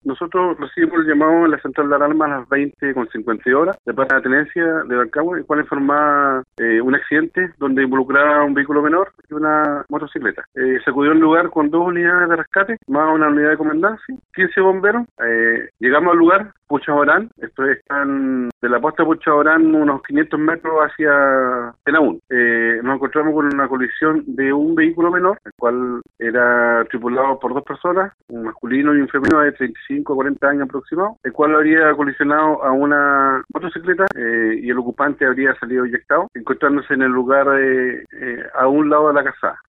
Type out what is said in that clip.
nosotros recibimos el llamado en la central de alarma a las 20:50 de parte de la tenencia de Rancagua, el cual informaba un accidente donde involucraba un vehículo menor y una motocicleta. Se acudió al lugar con 2 unidades de rescate, más una unidad de comandancia, 15 bomberos. Llegamos al lugar, Puchaorán, esto están de la posta de Puchaorán unos 500 metros hacia Penabún. Nos encontramos con una colisión de un vehículo menor, el cual era tripulado por 2 personas, un masculino y un femenino de 35 a 40 años aproximados, el cual habría colisionado a una motocicleta y el ocupante habría salido eyectado, encontrándose en el lugar a un lado de la casada.